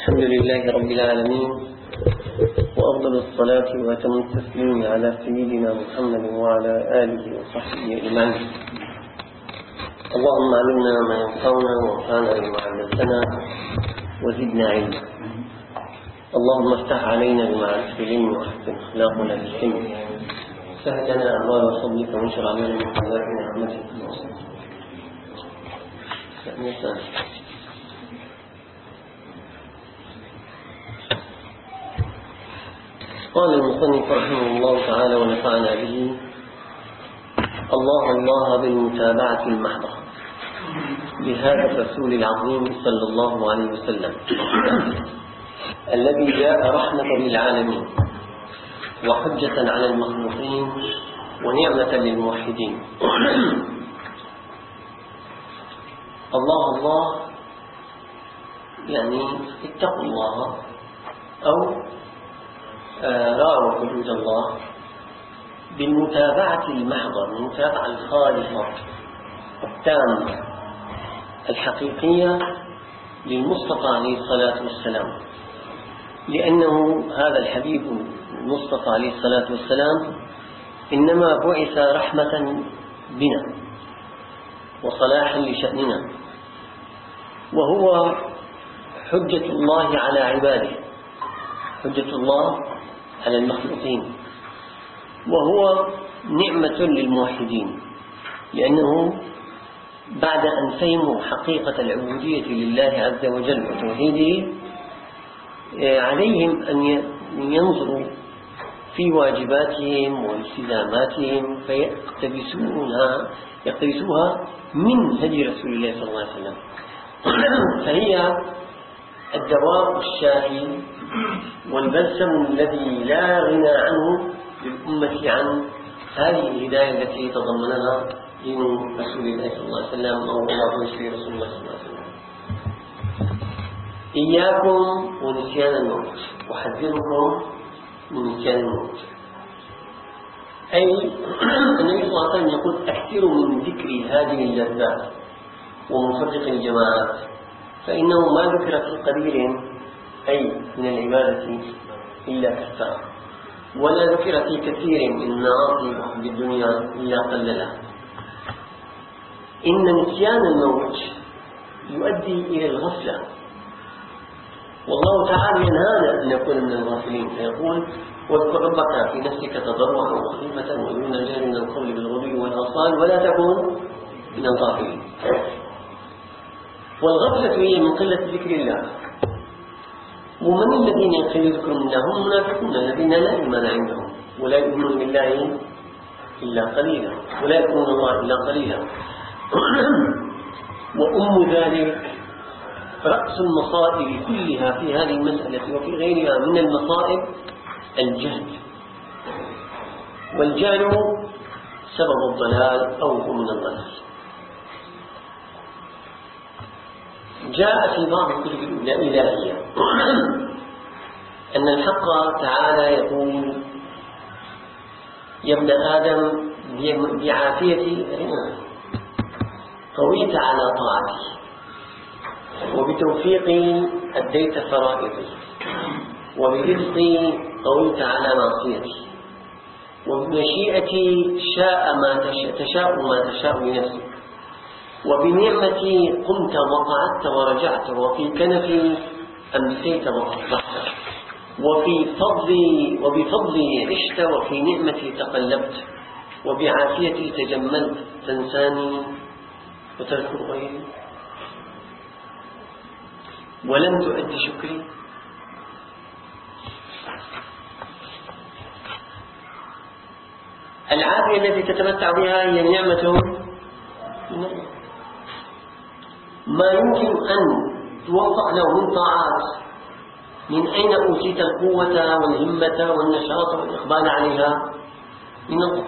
الحمد لله رب العالمين، وأفضل الصلاة وأتم التسليم على سيدنا محمد وعلى آله وصحبه أجمعين. اللهم علمنا ما ينفعنا وانفعنا بما علمتنا وزدنا علما. اللهم افتح علينا بمعرفة العلم واحسن أخلاقنا بالحلم، سهل لنا أبواب فضلك وانشر علينا من خزائن رحمتك. قال المصنف رحمه الله تعالى ونفعنا به: الله بالمتابعة المحضة لهذا الرسول العظيم صلى الله عليه وسلم الذي جاء رحمة للعالمين وحجة على المخلوقين ونعمة للموحدين. الله يعني اتقوا الله أو راعوا حدود الله بالمتابعة المحضة، المتابعة الخالصة التامة الحقيقية للمصطفى عليه الصلاة والسلام، لأنه هذا الحبيب المصطفى عليه الصلاة والسلام إنما بعث رحمة بنا وصلاحا لشأننا، وهو حجة الله على عباده، حجة الله على المخلوقين، وهو نعمة للموحدين، لأنه بعد أن فهموا حقيقة العبودية لله عز وجل وتوحيده عليهم أن ينظروا في واجباتهم والتزاماتهم فيقتبسوها من هدي رسول الله صلى الله عليه وسلم. فهي الدواء الشافي والبلسم الذي لا غنى عنه للأمة عن هذه الهداية التي تضمنها دين رسول الله صلى الله عليه وسلم أو الله يشفي رسول الله صلى الله عليه وسلم. إياكم ونسيان الموت، أحذركم من نسيان الموت. أي النبي صلى الله عليه وسلم يقول: أكثروا من ذكر هذه اللذات ومفرق الجماعات، فإنه ما ذكر في قليل أي من العبادة إلا كثر، ولا ذكر في كثير من المعاصي وحب الدنيا إلا قللها. إن نسيان الموت يؤدي إلى الغفلة، والله تعالى ينهانا أن نكون من الغافلين، فيقول: واذكر ربك في نفسك تضرعا وخيفة ودون الجهل من القول بالغدو والآصال ولا تكن من الغافلين. والغفلة هي من قلة ذكر الله. ومن الذين يذكرون الله هم المنافقون الذين لا إيمان عندهم ولا يؤمنون بالله إلا قليلا ولا يذكرون الله إلا قليلا. وأم ذلك رأس المصائب كلها في هذه المسألة وفي غيرها من المصائب الجهل، والجهل سبب الضلال أو هو من الضلال. جاء في بعض الكتب الإلهية أن الحق تعالى يقول: يا ابن آدم بعافية قويت على طاعتي، وبتوفيقي أديت فرائضي، وبرزقي قويت على معصيتي، وبمشيئتي تشاء ما تشاء لنفسك، وبنعمتي قمت وقعدت ورجعت، وفي كنفي أمسيت وأصبحت، وبفضلي عشت، وفي نعمتي تقلبت، وبعافيتي تجملت تنساني وتذكر غيري، ولم تؤدي شكري. العافية التي تتمتع بها هي نعمة من الله. ما يمكن أن توفق له من طاعات، من أين أوتيت القوة والهمة والنشاط والإقبال عليها؟ من الله.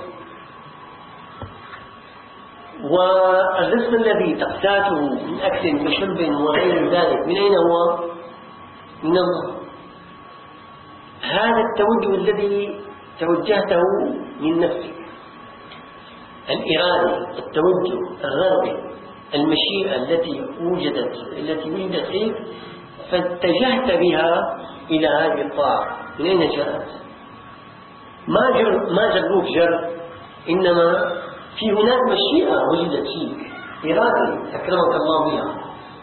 والرزق الذي تقتاته من أكل وشرب وغير ذلك من أين هو؟ من الله. هذا التوجه الذي توجهته من نفسك، الإرادة، التوجه، الرغبة، المشيئة التي وجدت فيك، فاتجهت بها إلى هذه الطاعة. من أين جاءت؟ ما جروك جر، إنما في هناك مشيئة وجدت فيك، إرادة أكرمك الله بها،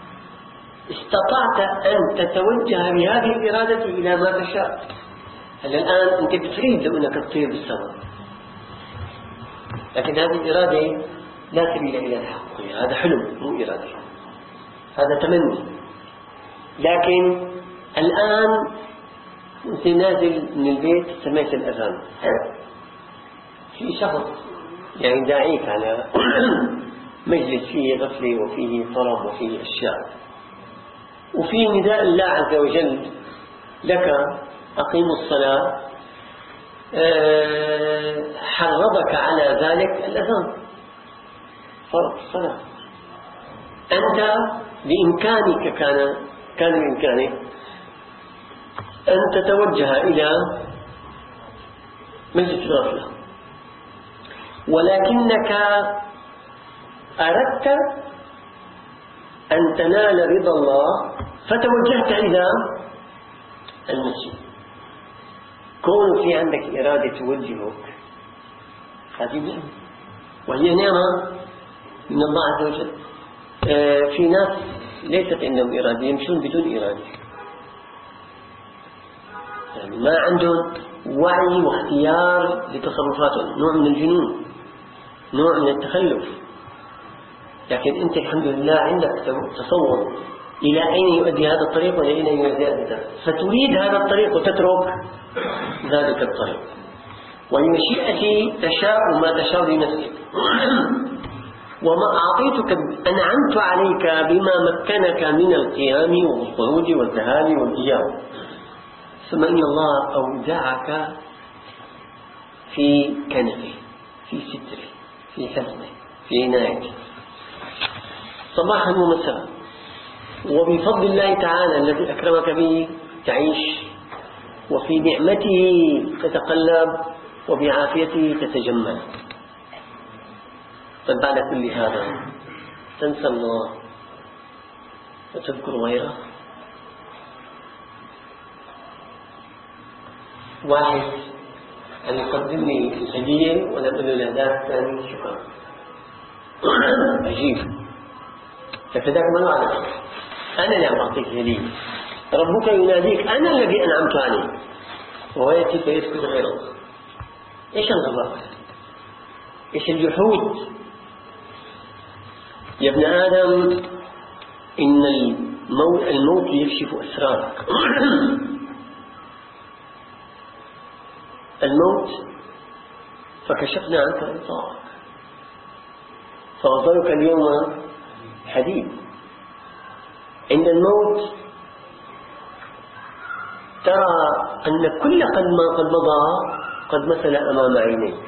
استطعت أن تتوجه بهذه الإرادة إلى ما تشاء. الآن أنت بتريد لو أنك تطير بالسماء، لكن هذه الإرادة لا سبيل إلى الحق، هذا حلم مو إرادة، هذا تمني. لكن الآن أنت نازل من البيت سمعت الأذان، في شخص يعني داعيك على مجلس فيه غفلة وفيه طرب وفيه أشياء، وفي نداء الله عز وجل لك أقيموا الصلاة، حرضك على ذلك الأذان فرض الصلاة. أنت بإمكانك كان بإمكانك أن تتوجه إلى مجلس الغفلة، ولكنك أردت أن تنال رضا الله فتوجهت إلى المسجد. كون في عندك إرادة توجهك هذه نعمة، وهي نعمة من الله عز وجل. في ناس ليست عندهم إرادة، يمشون بدون إرادة، يعني ما عندهم وعي واختيار لتصرفاتهم، نوع من الجنون، نوع من التخلف. لكن أنت الحمد لله عندك تصور إلى أين يؤدي هذا الطريق وإلى أين يؤدي هذا الطريق، فتريد هذا الطريق وتترك ذلك الطريق. ولمشيئتي تشاء ما تشاء لنفسك، وما أعطيتك أنعمت عليك بما مكنك من القيام والصعود والذهاب والإياب. ثم إن الله أودعك في كنفه، في ستره، في حفظه، في عنايته، صباحا ومساء، وبفضل الله تعالى الذي أكرمك به تعيش، وفي نعمته تتقلب، وبعافيته تتجمل. فبعد كل هذا تنسى الله وتذكر غيره. واحد أن يقدم لي هدية ولم أقل له ذاك ثاني شكرا، عجيب، فذاك ما له علاقة، أنا اللي أعطيك هدية، ربك يناديك أنا الذي أنعمت عليك، وهو يأتي فيسكت غير الله. إيش الغباء؟ إيش الجحود؟ يا ابن آدم إن الموت يكشف أسرارك. الموت فكشفنا عنك غطاءك فبصرك اليوم حديد. عند الموت ترى أن كل قد مضى قد مثل أمام عينيك.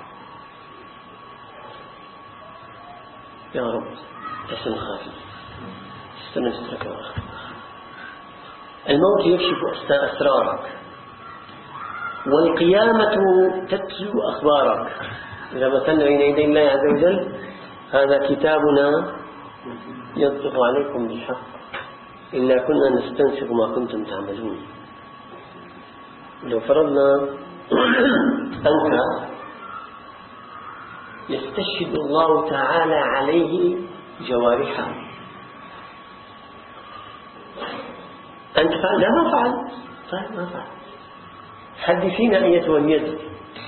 يا رب تحسن خافي استنسترك يا رب. الموت يكشف أسرارك، والقيامة تتلو أخبارك. إذا مثلنا بين يدي الله عز وجل هذا كتابنا ينطق عليكم بالحق إلا كنا نستنسخ ما كنتم تعملون. لو فرضنا أنك يستشهد الله تعالى عليه جوارحه، أنت فعل؟ لا ما فعل. طيب ما فعل، حدثينا أيتها اليد.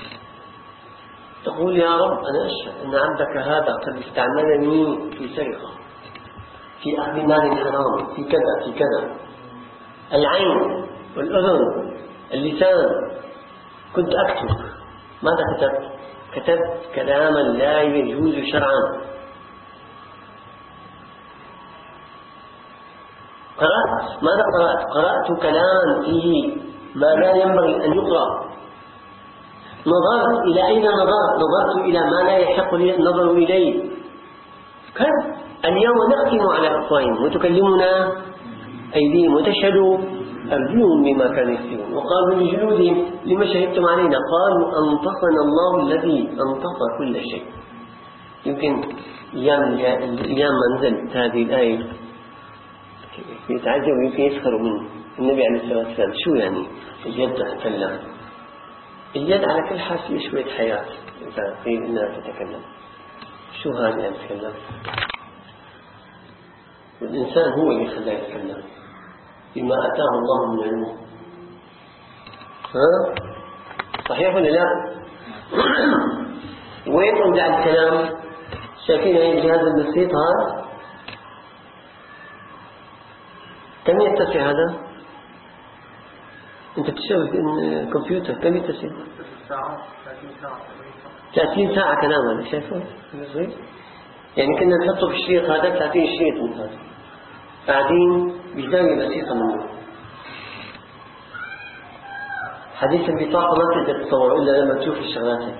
تقول يا رب أنا أشهد أن عبدك هذا قد استعملني في سرقة، في أخذ مال حرام، في كذا في كذا. العين والأذن اللسان كنت أكتب. ماذا كتبت؟ كتبت كلاما لا يجوز شرعا. قرأت. ماذا قرأت؟ قرأت كلام فيه ما لا ينبغي أن يقرأ. نظرت إلى أين نظرت؟ نظرت إلى ما لا يحق لي النظر إليه. كم اليوم نختم على أفواههم وتكلمنا أيديهم وتشهد أرجلهم بما كانوا يكسبون. وقالوا لجلودهم لما شهدتم علينا؟ قالوا أنطقنا الله الذي أنطق كل شيء. يمكن أيام ما نزلت هذه الآية يتعجب ويمكن يسخروا منه. النبي عليه الصلاة والسلام شو يعني اليد تتكلم؟ اليد على كل حال فيه شوية حياة إذا قيل إنها تتكلم. شو هذا يعني تتكلم؟ والإنسان هو اللي خلاه يتكلم بما أتاه الله من علمه. ها؟ صحيح ولا لا؟ وين أودع الكلام؟ شايفين هاي الجهاز البسيط هذا؟ كم يتسع هذا؟ أنت بتشتغل كمبيوتر كم يتسع؟ 30 ساعة كلام هذا شايفه؟ يعني كنا نحطه في الشريط هذا 30 شريط من هذا قاعدين بزاوية بسيطة منه. حديث البطاقة ما تقدر تتصور إلا لما تشوف الشغلات.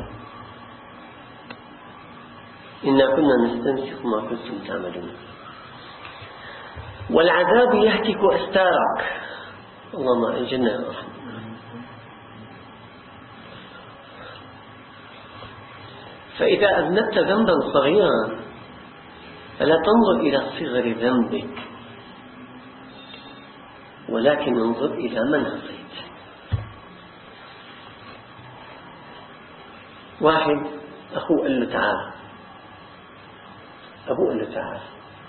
إنا كنا نستنسخ ما كنتم تعملون. والعذاب يهتك أستارك. اللهم أجلنا يا رحمة. فإذا أذنبت ذنبا صغيرا فلا تنظر إلى صغر ذنبك ولكن انظر إلى من عصيت. واحد أخوه قال له تعال، أبوه قال له تعال.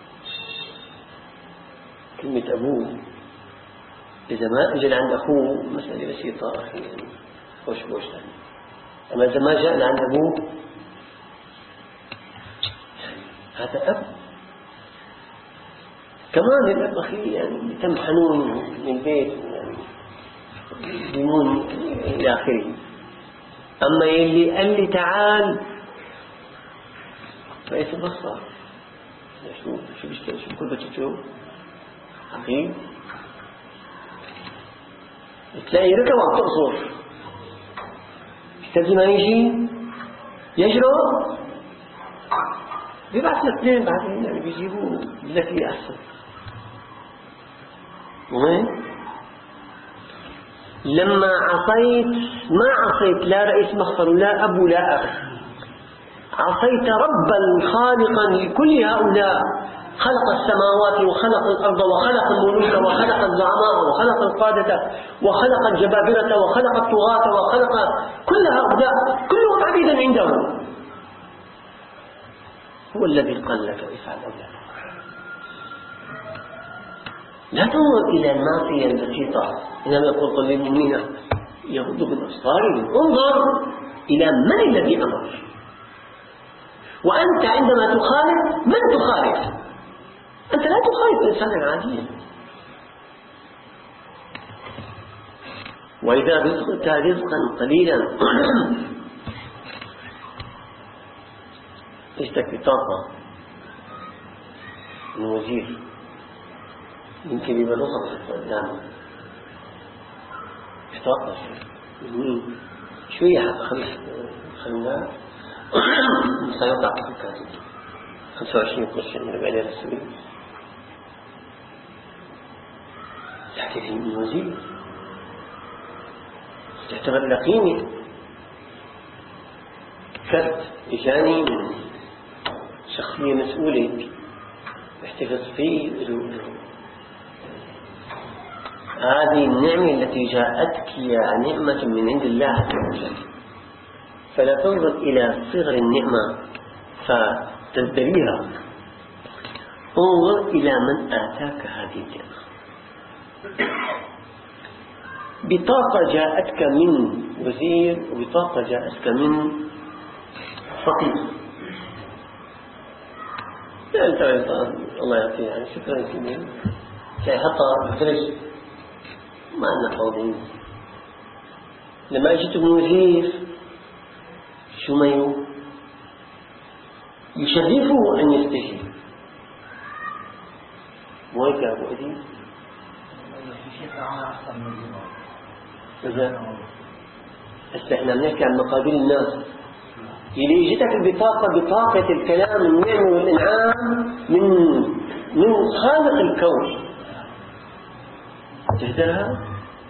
كلمة أبوه إذا ما أجل عند أخوه مسألة بسيطة أخي يعني خوش يعني. أما إذا ما جاء عند أبوه هذا أب. كمان الأب أخي يعني تم حنون من البيت يعني يمون إلى آخره. أما يلي قال لي تعال فإيش البصر؟ شو بيشتغل؟ شو كل بتشوف أخي تلاقي ركب عم تقصر يستلزم ما يجي يجرؤ بيبعث الاثنين بعدين يعني بيجيبوه بالتي أحسن. وين لما عصيت ما عصيت لا رئيس مخفر ولا أب ولا أخ، عصيت ربا خالقا لكل هؤلاء، خلق السماوات وخلق الأرض وخلق الملوك وخلق الزعماء وخلق القادة وخلق الجبابرة وخلق الطغاة وخلق كل هؤلاء كلهم عبيدا عنده. هو الذي قال لك افعل أو لا. لا تنظر إلى المعصية البسيطة، إنما يقول قل للمؤمنين يغضوا من أبصارهم. انظر إلى من الذي أمر. وأنت عندما تخالف من تخالف؟ أنت لا تخالف إنسانا عاديا. وإذا رزقت رزقا قليلا اشتك بطاقة من وزير يمكن يبقى رخص قدامه بطاقة شوية حتى خلنا سيطلع الكاتب 25 قرش من البعير السوري تحكي فيه من وزير تعتبر له قيمة. كرت إجاني من شخصية مسؤولة احتفظ فيه. هذه النعمة التي جاءتك هي نعمة من عند الله عز وجل، فلا تنظر إلى صغر النعمة فتزدريها، انظر إلى من آتاك هذه النعمة. بطاقة جاءتك من وزير وبطاقة جاءتك من فقير. لا أنت الله يعطيه يعني شكرا كثيرا سيحطها بفرج ما عندنا فاضيين. لما أجيت من وزير شو ما يشرفه أن يستجيب. مو هيك يا أبو أديب؟ هسه احنا بنحكي عن مقابل الناس. اللي اجتك البطاقة بطاقة الكلام النعم والإنعام من خالق الكون تهدرها.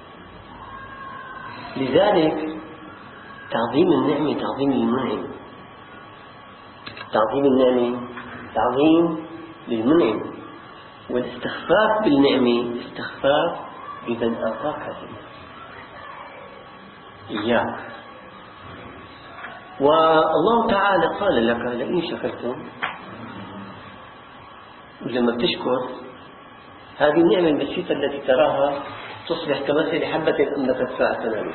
لذلك تعظيم النعمة تعظيم للمنعم، تعظيم النعمة تعظيم للمنعم. والاستخفاف بالنعمة استخفاف بمن أعطاك هذه إياك. والله تعالى قال لك لئن شكرتم، ولما بتشكر هذه النعمة البسيطة التي تراها تصبح كمثل حبة أنبتت 7 سنابل،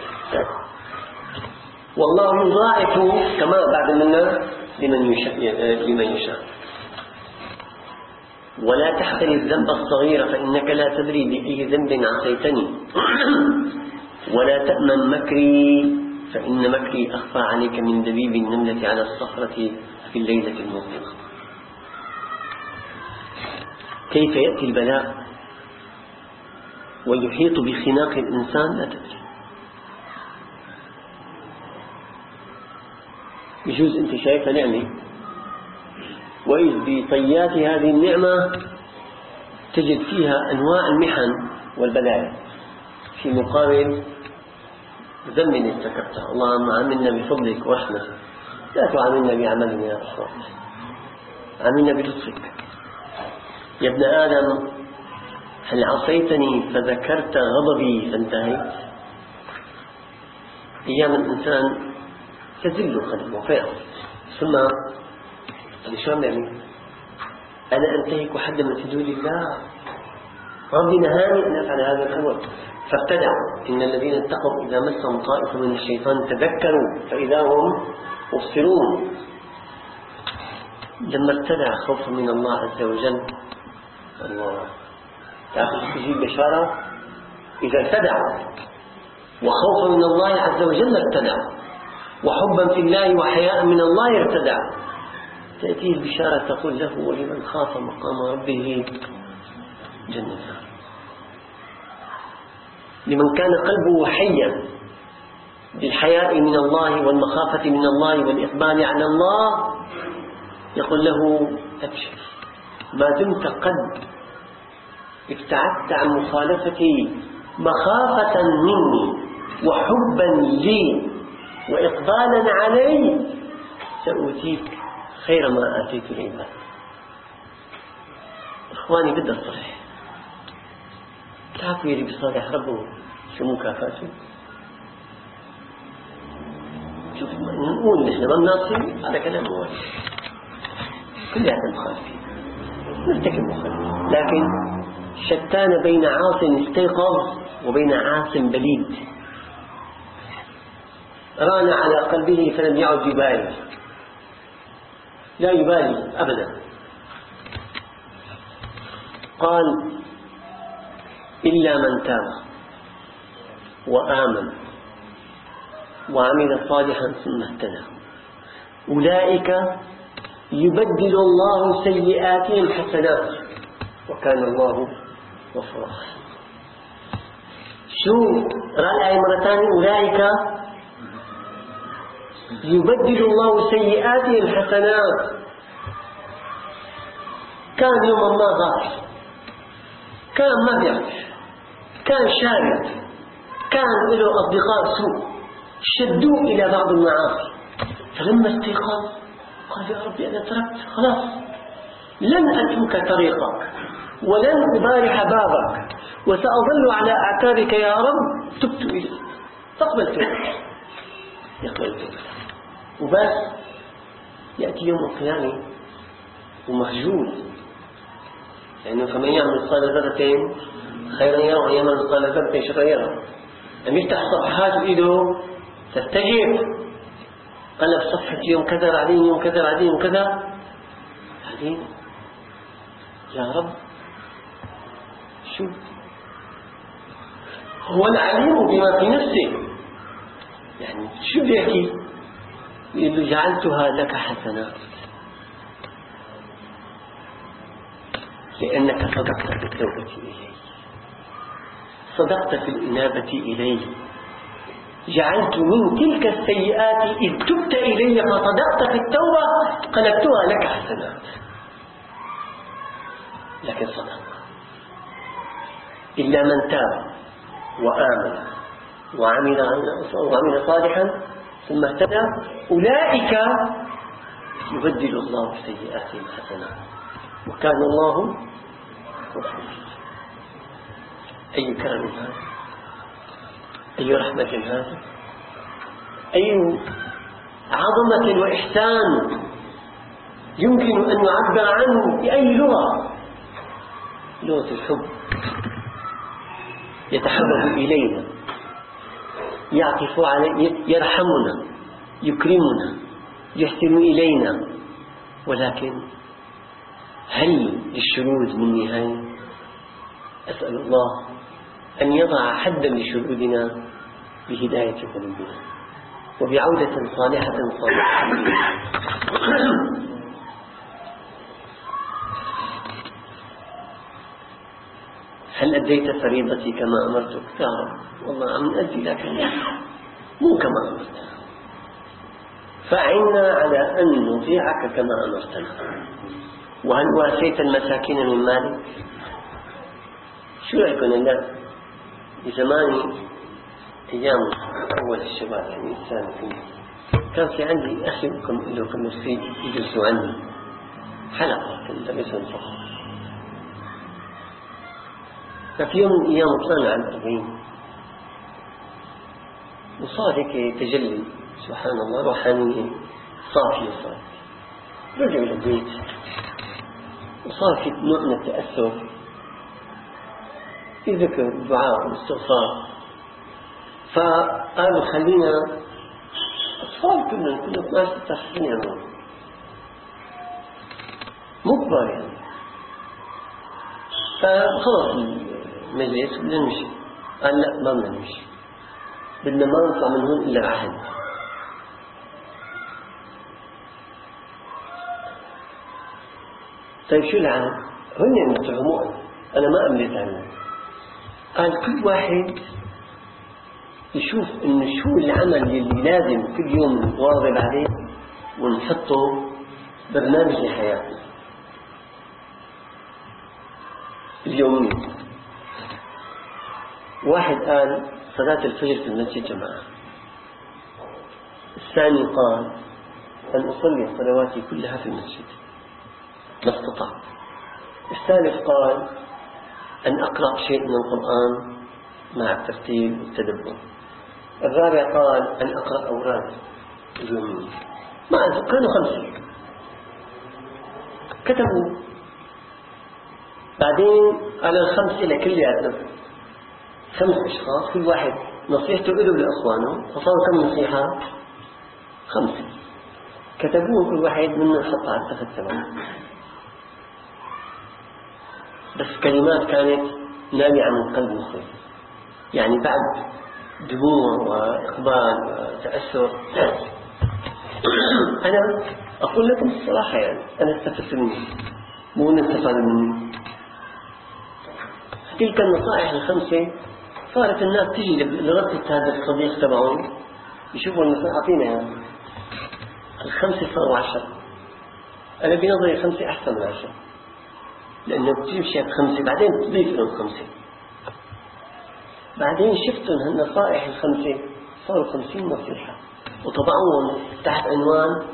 والله يضاعف كما بعد منا لمن يشاء. ولا تحقر الذنب الصغير فإنك لا تدري بأي ذنب عصيتني، ولا تأمن مكري فإن مكري أخفى عليك من دبيب النملة على الصخرة في الليلة المظلمة. كيف يأتي البلاء ويحيط بخناق الإنسان لا تدري. يجوز أنت شايفة نعمة، وإذ بطيات هذه النعمة تجد فيها أنواع المحن والبلايا في مقابل ذنب استكبتها. اللهم عاملنا بفضلك ورحمتك، لا تعاملنا بعملنا يا رحمة، عاملنا بلطفك. يا ابن آدم هل عصيتني فذكرت غضبي فانتهيت؟ أيام الإنسان تذل قلبه فعلا، ثم شو عم يعني أنا أنتهك حد من حدود الله، ربي نهاني أن أفعل هذا الأمر فابتدع. إن الذين اتقوا إذا مسهم طائف من الشيطان تذكروا فإذا هم مبصرون. لما ابتدع خوفا من الله عز وجل، الله تأخذ تجيب بشارة إذا ابتدع وخوفا من الله عز وجل ابتدع، وحبا في الله وحياء من الله ارتدع، تأتيه البشارة تقول له ولمن خاف مقام ربه جنتان. لمن كان قلبه حيا بالحياء من الله والمخافة من الله والإقبال على الله يقول له أبشر، ما دمت قد ابتعدت عن مخالفتي مخافة مني وحبا لي وإقبالا علي سأؤتيك خير ما آتيت العباد. إخواني بدي الصحيح، تعرفوا يلي بصالح ربه شو مكافاته؟ شوف نقول نحن ما بناصي هذا كلام واحد، كلياتنا مخالفين نرتكب مخالفين، لكن شتان بين عاص استيقظ وبين عاص بليد ران على قلبه فلم يعد يبالي، لا يبالي أبدا. قال إلا من تاب وآمن وعمل صالحا ثم اهتدى أولئك يبدل الله سيئاتهم حسنات وكان الله غفورا. شو رأي مرة ثانية؟ أولئك يبدل الله سيئاتهم حسنات. كان يوما ما غافل، كان ما بيعرف، كان شارد، كان له أصدقاء سوء شدوه إلى بعض المعاصي، فلما استيقظ قال يا ربي أنا تركت خلاص، لن أترك طريقك ولن أبارح بابك وسأظل على أعتابك يا رب، تبت إليك فاقبل توبتي. يقبل توبته وبس. يأتي يوم القيامة ومخجول، لأنه فمن يعمل مثقال ذرة خيرا يره ومن يعمل مثقال ذرة شرا يره. لم يفتح صفحات بإيده تستجيب، قلب صفحة يوم كذا بعدين يوم كذا بعدين يوم كذا بعدين، يا رب شو هو العليم بما في نفسه، يعني شو بيحكي؟ يقول له جعلتها لك حسنات لأنك صدقت في التوبة إلي، صدقت في الإنابة إلي، جعلت من تلك السيئات إذ تبت إلي فصدقت في التوبة قلبتها لك حسنات. لكن صدق. إلا من تاب وآمن وعمل صالحا ثم اهتدى أولئك يبدل الله سيئاتهم حسنات وكان الله غفور. أي كرم هذا، أي رحمة هذا، أي عظمة وإحسان يمكن أن يعبر عنه بأي لغة. لغة الحب. يتحبب إلينا، يعطف علينا، يرحمنا، يكرمنا، يحسن إلينا. ولكن هل للشرود من نهاية؟ أسأل الله أن يضع حدا لشرودنا بهداية قلوبنا وبعودة صالحة صالحة. هل أديت فريضتي كما أمرتك؟ يا رب والله عم أدي، لكن مو كما أمرتنا، فأعنا على أن نطيعك كما أمرتنا. وهل واسيت المساكين من مالك؟ شو رأيكم الآن بزمان أيام أول الشباب، يعني الإنسان فيه كان في عندي أخي لكم مسيد يجلسوا عندي حلقة كنت لبسهم صح. ففي يوم من الأيام طلعنا على 40 وصار هيك تجلي سبحان الله روحانية صافية. صار رجعوا للبيت وصار في نوع من التأثر في ذكر الدعاء والاستغفار. فقالوا خلينا أطفال كنا 12-16 سنة مو كبار يعني. فخلص المجلس بدنا نمشي. قال لا ما بدنا نمشي، بدنا ما نطلع من هون إلا العهد. طيب شو العهد؟ هن يتهمون، أنا ما أملت عنه. قال كل واحد يشوف إنه شو العمل اللي لازم كل يوم نواظب عليه ونحطه برنامج لحياتنا اليومية. واحد قال صلاة الفجر في المسجد جماعة. الثاني قال أن أصلي صلواتي كلها في المسجد ما استطعت. الثالث قال أن أقرأ شيء من القرآن مع الترتيب والتدبر. الرابع قال أن أقرأ أوراد اليومية. ما أعرف كانوا 5 كتبوا. بعدين على ال5 لكلياتهم 5 أشخاص كل واحد نصيحته له لأخوانه، فصاروا كم نصيحة؟ 5 كتبوه كل واحد منهم حط على التخت تبعه. بس كلمات كانت نابعة من قلب مخلص، يعني بعد دموع وإقبال وتأثر. أنا أقول لكم الصراحة يعني أنا استفدت مني، مو أن استفادوا مني. تلك النصائح ال5 صارت الناس تجي لربطة هذا الصديق تبعهم يشوفوا النصائح عطينا يعني. ال5 صاروا 10. أنا بنظري 5 أحسن من 10، لأنه بتمشي ب5 بعدين تضيف لهم 5. بعدين شفتوا هالنصائح ال5 صاروا 50 نصيحة وطبعوهم تحت عنوان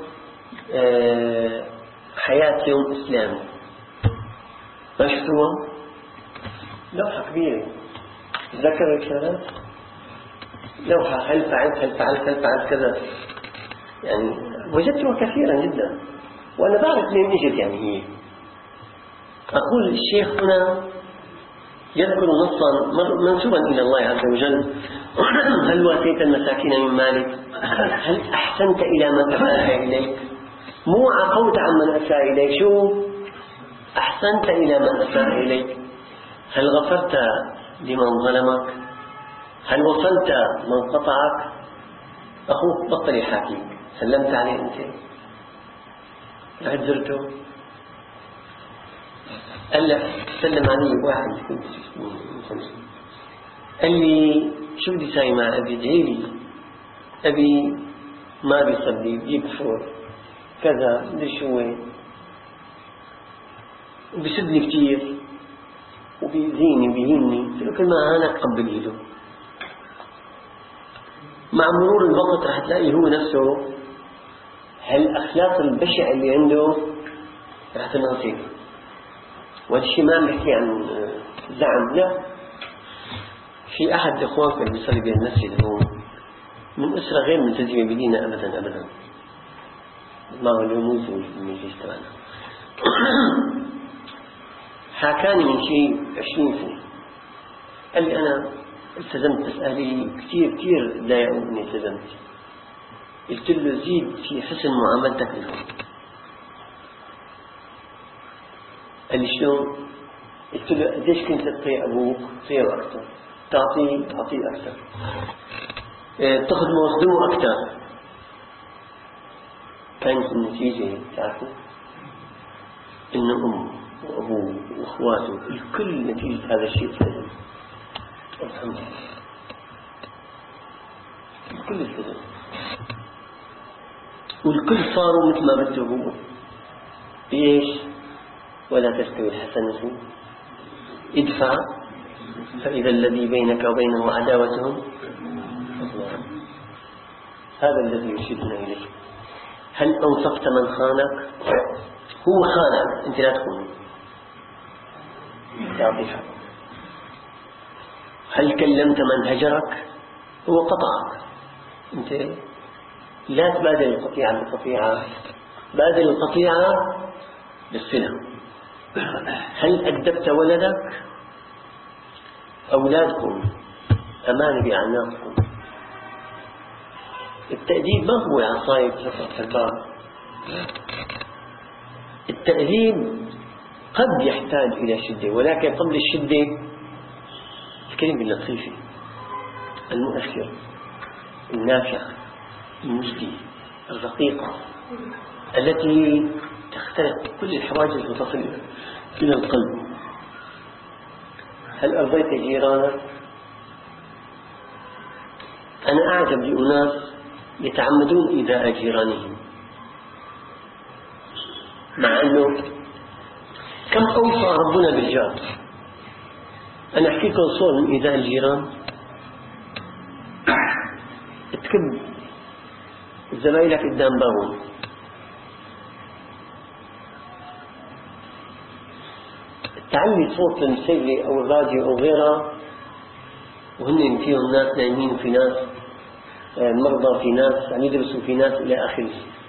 حياة يوم إسلامي. ما شفتوها؟ لوحة كبيرة تذكر الكلام، لوحة هل فعلت كذا. يعني وجدتها كثيرا جدا وأنا بعرف منين إجت. يعني هي أقول الشيخ هنا يذكر نصا منسوبا إلى الله عز وجل: هل واتيت المساكين من مالك؟ هل أحسنت إلى من أساء إليك؟ مو عفوت عن من أساء إليك، شو أحسنت إلى من أساء إليك. هل غفرت لمن ظلمك؟ هل وصلت من قطعك؟ أخوك بطل يحاكيك، سلمت عليه أنت؟ رحت زرته؟ قال لك سلم علي واحد كنت قال لي شو بدي ساوي مع أبي؟ ادعي لي، أبي ما بيصلي بيكفر كذا بدي شو وبيسدني كتير وبيزيني وبيهيني. قلت له كل ما أنا أقبل إيده. مع مرور الوقت رح تلاقي هو نفسه هالأخلاق البشعة اللي عنده رح تنغسل والشيء ما بيحكي عن زعم، لا. في أحد الإخوان كان بيصلي بالمسجد هون من أسرة غير ملتزمة بديننا أبدا أبدا، معه الرموز والمجلس تبعنا. حكاني من شيء 20 سنة، قال لي أنا التزمت، بس أهلي كتير ضايقوا إني التزمت. قلت له زيد في حسن معاملتك لهم. قال لي شلون؟ قلت له قديش كنت تطيع أبوك؟ طيعه أكثر، تعطيه أكثر، تأخذ مخدومه أكثر. كانت النتيجة تعرفوا إن أمه وأبوه وأخواته الكل نتيجة هذا الشيء التزم، الحمد لله، الكل التزم، والكل صاروا مثل ما بده هو. بإيش؟ ولا تستوي الحسنة ادفع فإذا الذي بينك وبينه عداوة. هذا الذي يرشدنا إليه. هل أنصفت من خانك؟ هو خانك، أنت لا تخونه، تعطي حق. هل كلمت من هجرك؟ هو قطعك، أنت لا تبادل القطيعة بالقطيعة، بادل القطيعة بالصلة. هل أدبت ولدك؟ أولادكم أمان بأعناقكم. التأديب ما هو عصاية تحطها في الباب. التأديب قد يحتاج إلى شدة، ولكن قبل الشدة الكلمة اللطيفة المؤثرة النافعة المجدية الرقيقة التي تخترق كل الحواجز وتصل إلى القلب. هل أرضيت جيرانك؟ أنا أعجب بأناس يتعمدون إيذاء جيرانهم، مع أنه كم أوصى ربنا بالجار. أنا أحكيكم صور من إيذاء الجيران. تكب زمايلك قدام بابهم، تعلي صوت المسيلة أو الراديو أو غيرها، وهن فيهم ناس نايمين وفي ناس مرضى، في ناس عم يدرسوا، في ناس إلى آخره.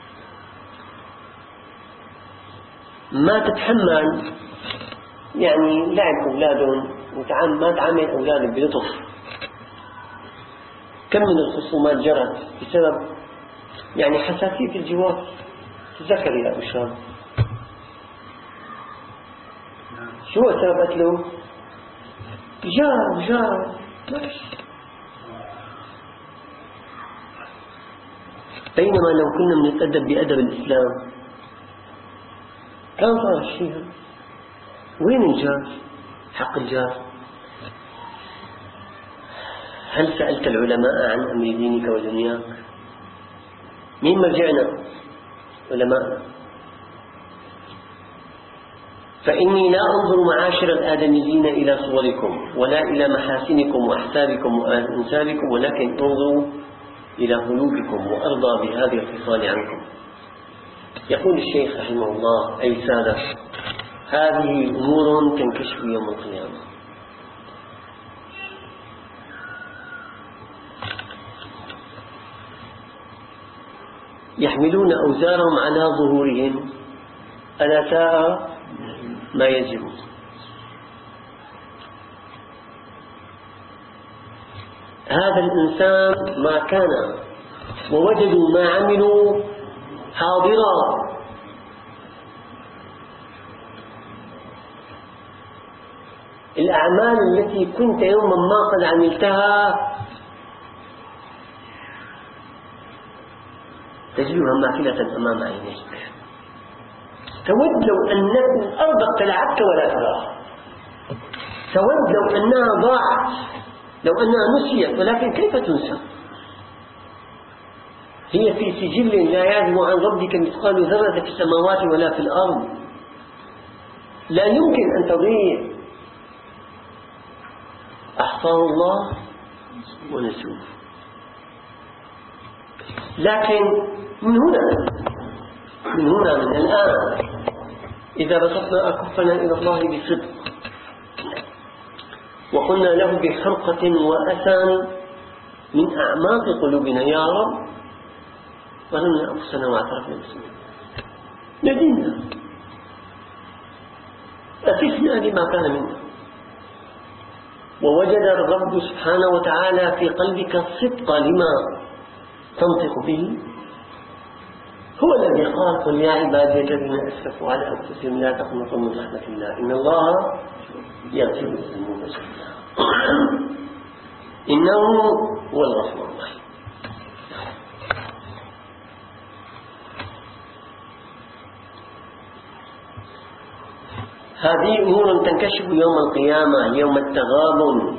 ما تتحمل يعني لعب أولادهم، ما تعامل أولادك بلطف. كم من الخصومات جرت بسبب يعني حساسية الجوار. تذكر يا أبو شاب شو سبب قتله؟ جار بينما لو كنا بنتأدب بأدب الإسلام كان صار الشيء. وين الجار؟ حق الجار. هل سألت العلماء عن أمر دينك ودنياك؟ مين مرجعنا؟ علماء. فإني لا أنظر معاشر الآدميين إلى صوركم ولا إلى محاسنكم وأحسابكم وأنسابكم، ولكن أنظر إلى قلوبكم وأرضى بهذه الخصال عنكم. يقول الشيخ رحمه الله: أي سادة، هذه أمور تنكشف يوم القيامة. يحملون أوزارهم على ظهورهم، ألا ساء ما يزرون. هذا الإنسان ما كان ووجدوا ما عملوا حاضرا. الأعمال التي كنت يوما ما قد عملتها تجدها ماثلة أمام عينيك. تود لو أن الأرض ابتلعتك ولا تراها، تود لو أنها ضاعت، لو أنها نسيت، ولكن كيف تنسى؟ هي في سجل لا يعزب عن ربك مثقال ذرة في السماوات ولا في الأرض، لا يمكن أن تضيع. أحصاه الله ونسوه. لكن من هنا من الآن إذا بسطنا أكفنا إلى الله بصدق وقلنا له بحرقة وأسى من أعماق قلوبنا يا رب ظلمنا أنفسنا واعترفنا بذنوبنا ندمنا أسفنا لما كان منا ووجد الرب سبحانه وتعالى في قلبك الصدق لما تنطق به هو الذي قال قل يا عبادي الذين أسرفوا على أنفسهم لا تقنطوا من رحمة الله إن الله يغفر الذنوب جميعا إنه هو الغفور الرحيم. هذه أمور تنكشف يوم القيامة يوم التغابن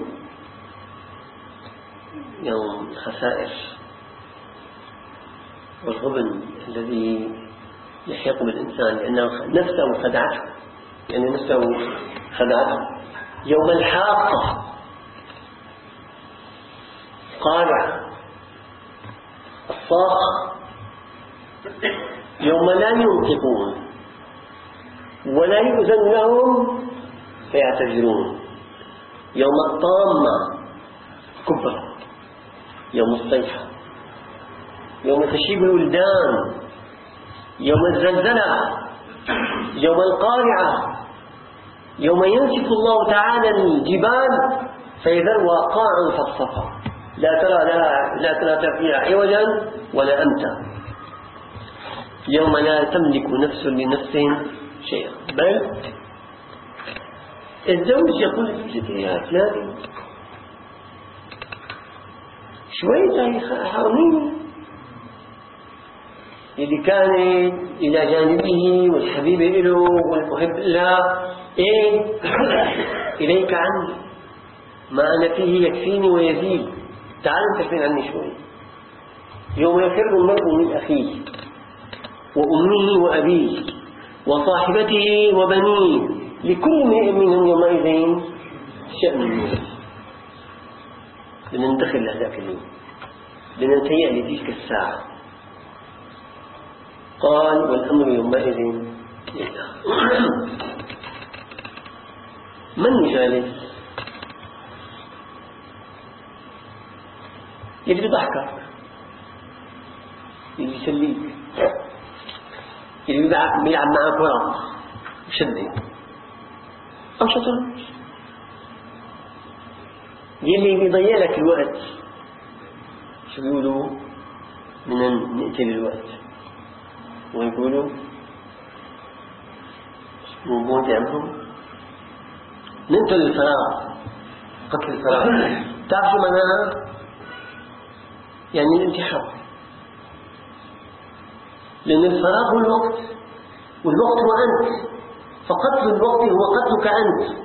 يوم الخسائر والغبن الذي يحيق بالإنسان لأنه نفسه خدعته يوم الحاقة قارعة الصاخة يوم لا ينطقون ولا يؤذن لهم فيعتذرون يوم الطامة كبرى يوم الصيحة يوم تشيب الولدان يوم الزلزلة يوم القارعة يوم ينسف الله تعالى الجبال فيذرها قاعا صفصفا لا ترى فيها عوجا ولا أمتا يوم لا تملك نفس لنفس شيئا بل الزوج يقول لزوجته يا فلان شوي حاوليني اللي كان إلى جانبه والحبيب له والمحب له إليك عني ما أنا فيه يكفيني ويزيد تعال انتفين عني شوي يوم يفر المرء من أخيه وأمه وأبيه وصاحبته وبنيه لكل امرئ منهم يومئذ شأن يغنيه لنندخل لهذاك اليوم لننتهي لتلك الساعة قال والأمر يومئذ لله من يجالس اللي بيضحكك اللي يسليك اللي بيلعب معك ورق يشدك أو شطرنج اللي بيضيع لك الوقت شو بيقولوا بدنا نقتل الوقت ويقولوا موجود عندهم نقتل الفراغ قتل الفراغ تعرف شو معناها؟ يعني الانتحار لأن الفراغ هو الوقت والوقت هو أنت فقتل الوقت هو قتلك أنت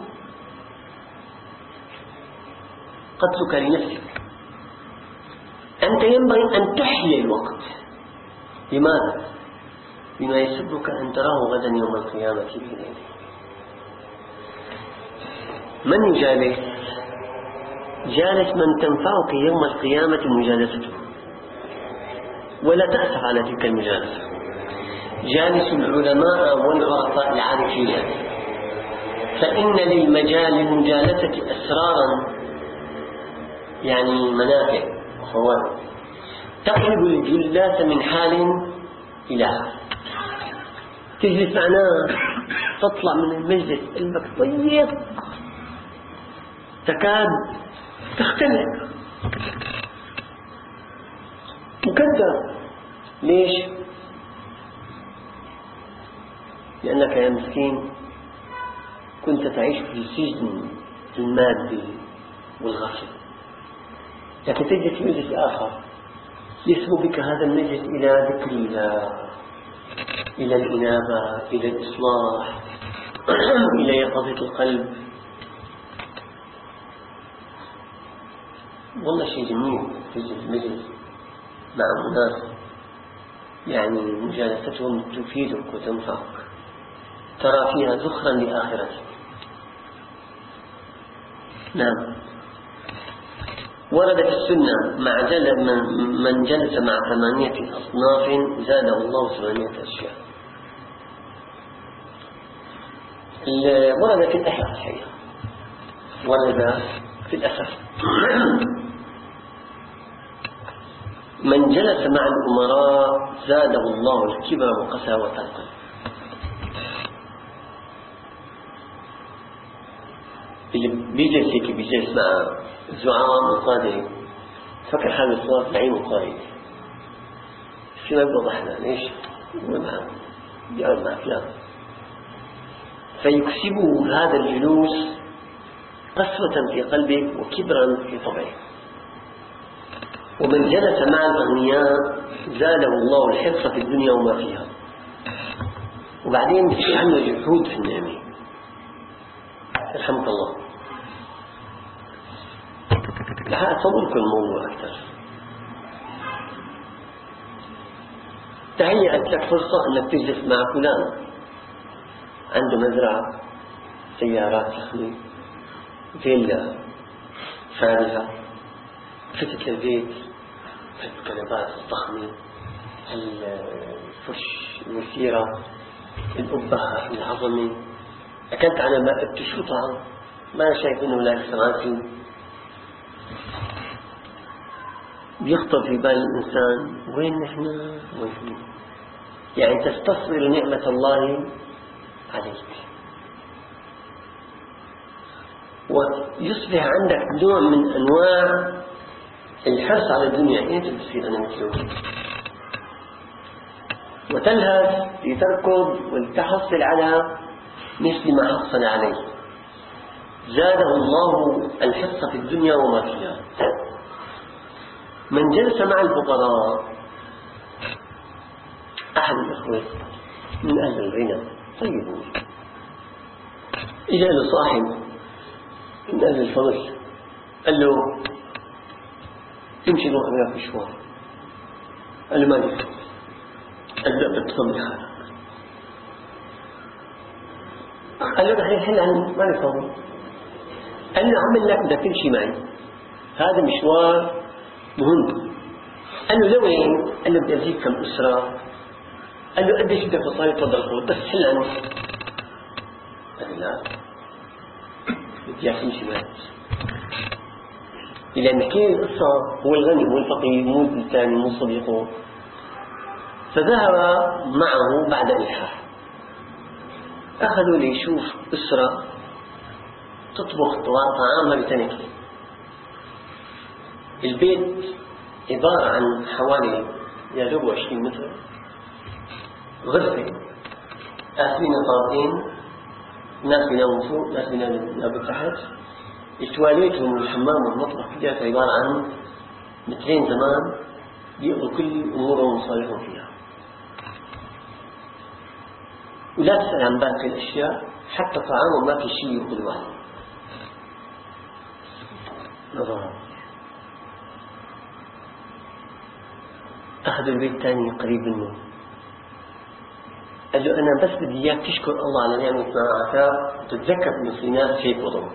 قتلك لنفسك أنت ينبغي أن تحيي الوقت لماذا؟ بما يسرك أن تراه غدا يوم القيامة بين يديه من يجالس؟ جالس من تنفعك يوم القيامة مجالسته ولا تأسف على تلك المجالسة جالس العلماء والعرفاء العارفين فإن للمجالسة أسرارا يعني منافع وفوائد تقلب الجلات من حال إلى حال تجلس معنا تطلع من المجلس قلبك طيب تكاد تختلف مكدر ليش؟ لأنك يا مسكين كنت تعيش في سجن المادة والغفل لكن تجد في مجلس آخر يسمو بك هذا المجلس إلى ذكر الله إلى الإنابة إلى الإصلاح إلى يقظة القلب والله شيء جميل تجد المجلس مع أناس يعني مجالستهم تفيدك وتنفعك ترى فيها زخرا لآخرتك نعم ورد في السنة من جلس مع 8 أصناف زاده الله 8 أشياء ورد في الأثر الحقيقة، ورد في الأثر من جلس مع الأمراء زاده الله الكبر وقساوة القلب. اللي بيجلس مع زعام وقادة فكر حاله صار لعين وقائد، شو بوضحنا ليش بيقعد مع فلان، فيكسبه هذا الجلوس قسوة في قلبه وكبرا في طبعه. ومن جلس مع الأغنياء زاده الله الحرص في الدنيا وما فيها. وبعدين بصير عنده جحود في النعمة. يرحمك الله. رح أصور لكم الموضوع أكثر. تهيأت لك فرصة أنك تجلس مع فلان عنده مزرعة، سيارات فخمة، فيلا فارغة، فتت للبيت، الكنبات الضخمة، الفرش الوسيرة، الأبهة العظمة، أكلت على ماء بتشوطها، ما شايف إنه لا سراسي. بيخطر في بال الإنسان وين نحن وين، يعني تستصغر نعمة الله عليك ويصبح عندك نوع من أنواع الحرص على الدنيا. أنت بتصير أنا مثله، وتلهث لتركض ولتحصل على مثل ما حصل عليه. زاده الله الحرص في الدنيا وما فيها. من جلس مع الفقراء، أحد الأخوة من أهل الغنى طيبون، إجا له صاحب من أهل الفضل قال له امشي روح وياك مشوار. قال له ما لي، قال له بتصلي حالك. قال له رح يحل عني ما لي فضل. قال له عمل لك بدك تمشي معي، هذا مشوار مهم. قال له لوين؟ قال له بدي أجيب كم أسرة. قال له قديش بدك تصلي؟ تفضل خذ بس حل عني. قال لا بدي إياك تمشي معي، لأن نحكي القصة هو الغني هو الفقير مو الثاني مو صديقه. فذهب معه بعد إلحاح، أخذوا ليشوف أسرة تطبخ طعامها بتنكة. البيت عبارة عن حوالي يجب 20 متر، غرفة قاسمين طابقين، ناس بيناموا فوق ناس بيناموا تحت. التواليت والحمام والمطبخ كلها عبارة عن مترين زمان يقضوا كل أمورهم ومصالحهم فيها. ولا تسأل عن باقي الأشياء، حتى طعامهم ما في شيء يأخذوا عنه. نظرا أخذوا البيت تاني قريب منه، قال له أنا بس بدي إياك تشكر الله على نعمة ما أعطاك وتتذكر إنه في ناس هيك وضعوا.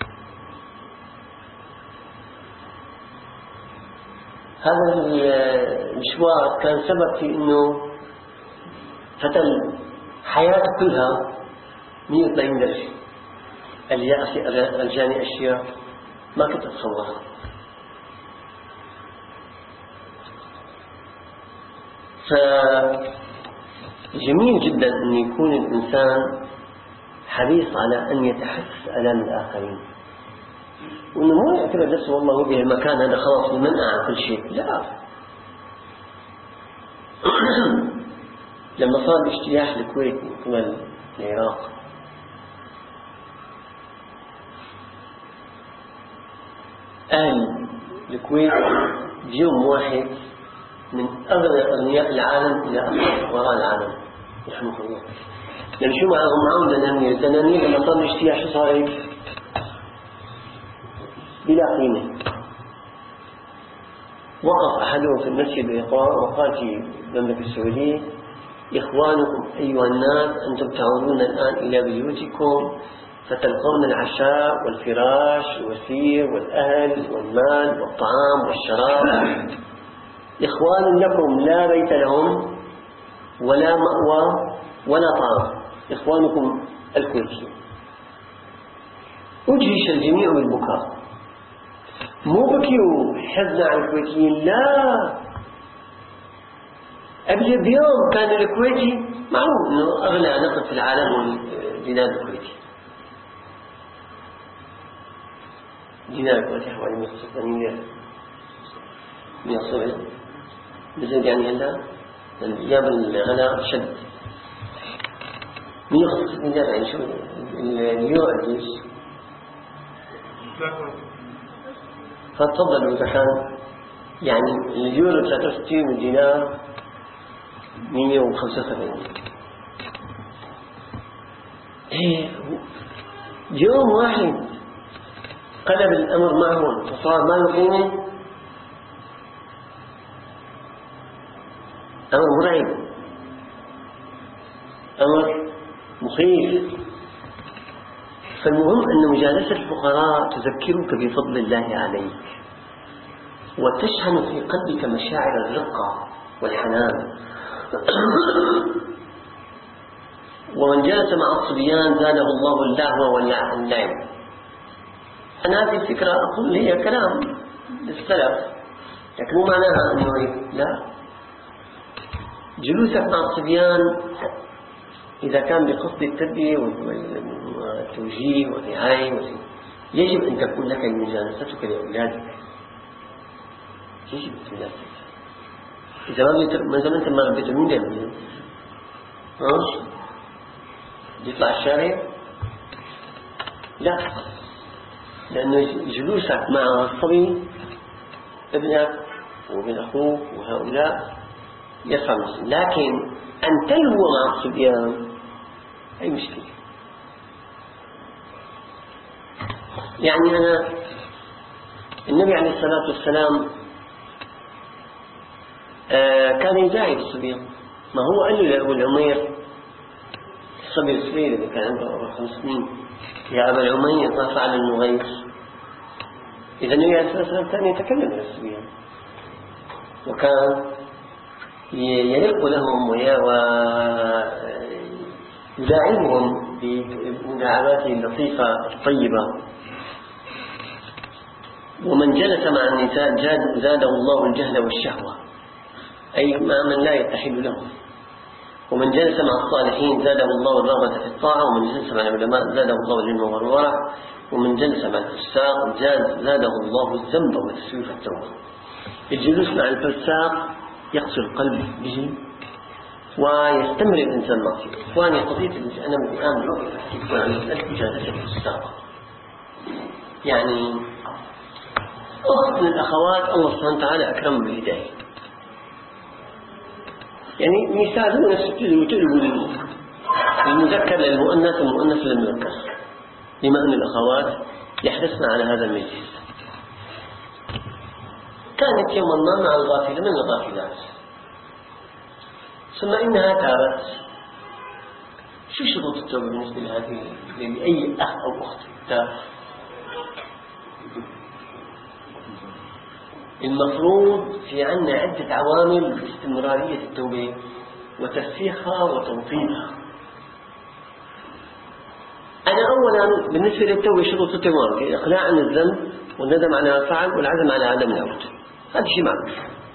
هذا المشوار كان سبب في إنه فتل حياته كلها 180 درجة. اليأس ألجاني أشياء ما كنت أتصورها. فجميل جدا أن يكون الإنسان حريص على أن يتحسس ألام الآخرين، وأنه مو يعتبر نفسه والله هو بهالمكان هذا خلاص بمنع عن كل شيء. لا، لما صار اجتياح الكويت من قبل العراق أهل الكويت بيوم واحد من أغنى أغنياء العالم إلى أغنى فقراء العالم رحمه الله. لأن شو معهم دنانير لما صار الاجتياح شو صار هيك بلا قيمة. وقف أحدهم في المسجد وقال في المملكة السعودية: إخوانكم أيها الناس أنتم تعودون الآن إلى بيوتكم فتلقون العشاء والفراش والوسير والأهل والمال والطعام والشراب. إخوان لكم لا بيت لهم ولا مأوى ولا طعام. إخوانكم الكويتي. أدهش الجميع بالبكاء، مو بكيوا حزن على الكويتيين، لا، أبيض يوم كان الكويتي معروف أنه أغلى نقد في العالم هو الدينار الكويتي. الدينار الكويتي حوالي 186 ليرة، 170 بزيد يعني هلا الأيام الغلاء شد 165 ليرة. يعني شو اليورو قديش؟ فتفضلوا إذا كان يعني اليورو 63 والدينار 175. يوم واحد قلب الأمر معهم وصار ما له قيمة. أمر مرعب، أمر مخيف. فالمهم أن مجالسة الفقراء تذكرك بفضل الله عليك وتشحن في قلبك مشاعر الرقة والحنان. ومن جلس مع الصبيان زاده الله اللهو واللعب. أنا هذه الفكرة أقول هي كلام للسلف، لكن مو معناها أنه لا، جلوسك مع الصبيان إذا كان بقصد التربية والتوجيه والرعاية يجب أن تكون لك مجالستك لأولادك، يجب مجالستك. إذا ما زمنت ما ربيته من دم يطلع الشارع، لا، لأنه جلوسك مع الصبي ابنك وابن أخوك وهؤلاء يرفع المسلم، لكن أن تلهو مع الصبيان أي مشكلة. يعني أنا النبي عليه الصلاة والسلام كان يداعي بالصبيان. ما هو قال له لأبو العمير الصبي الصغير اللي كان عنده 4-5 سنين: يا أبا العمير ما فعل النغير؟ إذا النبي عليه الصلاة والسلام كان يتكلم عن الصبيان وكان يلق لهم ويداعبهم بمداعباته اللطيفة الطيبة. ومن جلس مع النساء زاده الله الجهل والشهوة، أي مع من لا يتحل له. ومن جلس مع الصالحين زاده الله الرغبة في الطاعة. ومن جلس مع العلماء زاده الله العلم والورع. ومن جلس مع الفساق زاده الله الذنب وتسويف التوبة. الجلوس مع الفساق يقسو القلب به ويستمر الإنسان معصيته. إخواني، قضية أنا الآن رؤية أحكيكم عن مسألة مجالسة الفساق. يعني أخت من الأخوات الله سبحانه وتعالى أكرم بالهداية، يعني يساعدون الستين وتقلبوا المذكر للمؤنث والمؤنث للمذكر، لما أن الأخوات يحرصن على هذا المجلس. كانت يوما مع الغافلة من الغافلات، ثم إنها تابت. شو شروط التوبة بالنسبة لهذه لأي أخ أو أخت تاب؟ المفروض في عنا عدة عوامل لاستمرارية التوبة وترسيخها وتوطينها. أنا أولا بالنسبة للتوبة شروط التوبة: الإقلاع عن الذنب والندم على ما فعل والعزم على عدم العودة. هذا شيء معروف.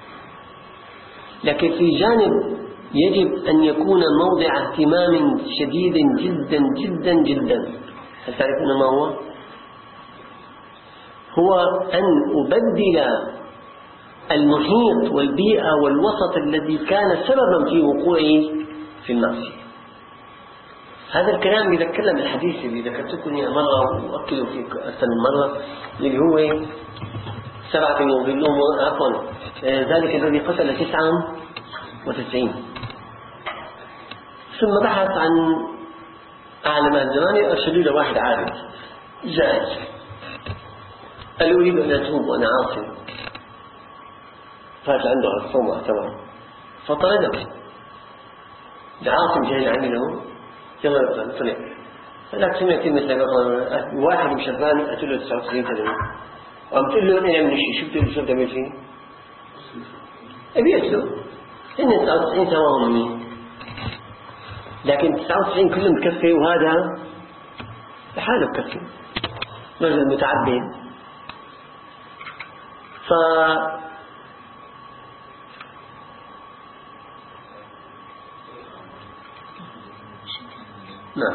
لكن في جانب يجب أن يكون موضع اهتمام شديد جدا جدا جدا. هل تعرفون ما هو؟ هو أن أبدل المحيط والبيئة والوسط الذي كان سببا في وقوعي في المعصية. هذا الكلام يذكرنا بالحديث اللي ذكرتكم مرة وأكده فيك أكثر من مرة، اللي هو 7 يظلهم عفوا ذلك الذي قتل 99. ثم بحث عن أعلم الزمان، أرسلوا له واحد عابد زاهد، قال أريد أن أتوب وأنا عاصي. فات عنده الصوم واعتبر فطرده. العاصم جاي عمله يلا طلع. فلاك سمع كلمة واحد مشبان قلت له 99 كلمة وقام تقول له أنا من الشيء. شفت له شو تعمل فيه؟ أبيت له إن 99 سواهم مني، لكن 99 كلهم بكفي وهذا لحاله بكفي، رجل متعبد. نعم.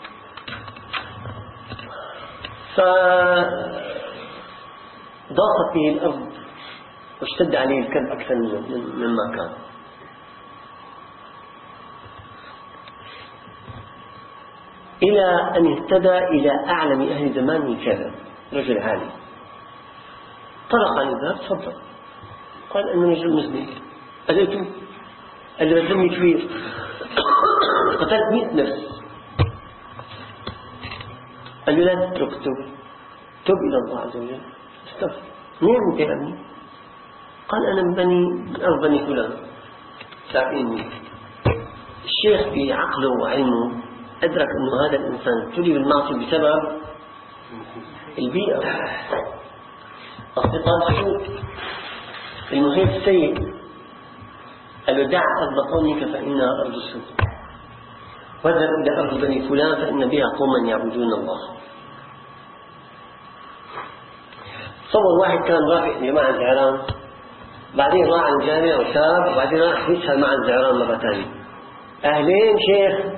فضاقت به الأرض واشتد عليه الكرب أكثر مما كان. إلى أن اهتدى إلى أعلم أهل زمانه كذا رجل عالي، طرق على الباب، تفضل. قال أنا رجل مسلم. أجلته؟ قال له ذنبي كبير، قتلت 100 نفس. قال له لا تترك، تب إلى الله عز وجل، استغفر. مين أنت يا ابني؟ قال أنا من أرض بني فلان، 70 ميل. الشيخ في عقله وعلمه أدرك أن هذا الإنسان ابتلي بالمعصية بسبب البيئة، أصدقاء السوء، المحيط السيء. قال له دع أرض قومك فإنها أرض السوء، واذهب إلى أرض بني فلان فإن بها قوما يعبدون الله. صور واحد كان رايح جماعة الزعران، بعدين راح عن جامعة وشاب، وبعدين راح يسهل مع الزعران مرة ثانية. أهلين شيخ،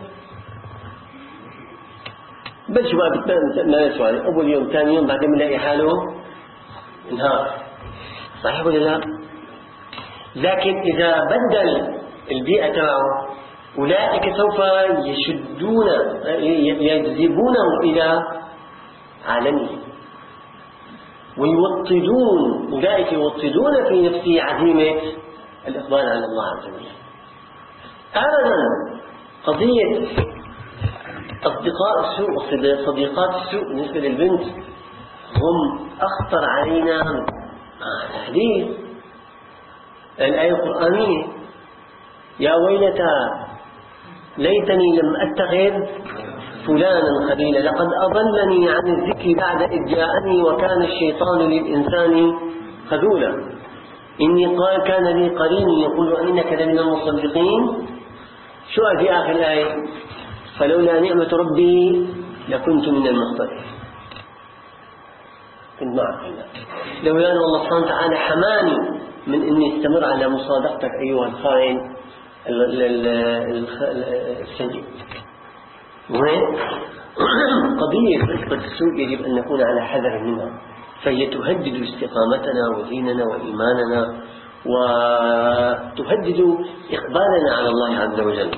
بلشوا بقى بتمارسوا عليه أول يوم ثاني يوم، بعدين بنلاقي حاله انهار. صحيح ولا لا؟ لكن إذا بدل البيئة تبعه أولئك سوف يشدون يجذبونه إلى عالمه ويوطدون، أولئك يوطدون في نفسه عزيمة الإقبال على الله عز وجل. أبدا قضية أصدقاء السوء وصديقات السوء بالنسبة للبنت هم أخطر علينا مع الحديث. الآية القرآنية يا ويلتى ليتني لم أتخذ فلانا خليلا لقد أضلني عن الذكر بعد إذ جاءني وكان الشيطان للإنسان خذولا إني كان لي قرين يقول إنك لمن المصدقين. شو في آخر الآية؟ فلولا نعمة ربي لكنت من المحضرين. كنت معك الله، لولا أن الله سبحانه وتعالى حماني من أني استمر على مصادقتك أيها الخائن السيء. وين قضية رفقة السوء يجب أن نكون على حذر منها، فهي تهدد استقامتنا وديننا وإيماننا وتهدد إقبالنا على الله عز وجل.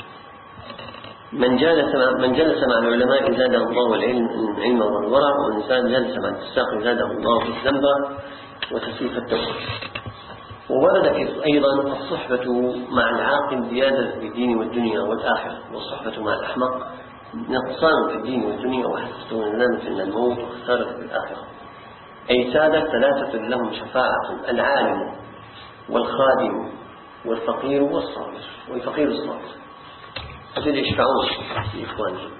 من جلس مع العلماء زاده الله العلم والورع، ومن جلس مع الفساق زاده الله الذنب وتسويف التوبة. ووردت أيضا الصحبة مع العاقل زيادة في الدين والدنيا والآخرة، والصحبة مع الأحمق نقصان في الدين والدنيا وحسرة وندامة من الموت وخسارة في الآخرة. أي سادة ثلاثة لهم شفاعة: العالم والخادم والفقير والصابر، والفقير الصابر هذول يشفعون لإخوانهم.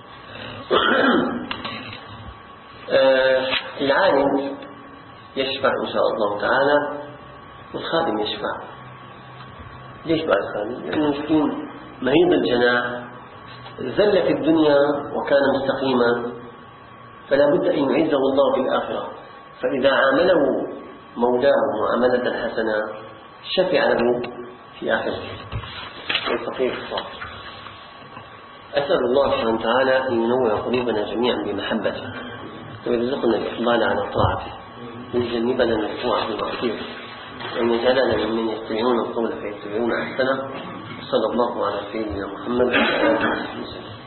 العالم يشفع إن شاء الله تعالى، والخادم يشفع. ليش بقى الخادم؟ لأنه مسكين مريض الجناح، ذل في الدنيا وكان مستقيما، فلا بد أن يعزه الله في الآخرة، فإذا عامله مولاه معاملة حسنة شفع له في آخرته. والفقير الصابر. أسأل الله سبحانه وتعالى أن ينور قلوبنا جميعا بمحبته، ويرزقنا الإقبال على طاعته، ويجنبنا الوقوع في معصيته، وأن يجعلنا ممن يستمعون القول فيتبعون أحسنه. صلى الله على سيدنا محمد وعلى آله وصحبه وسلم.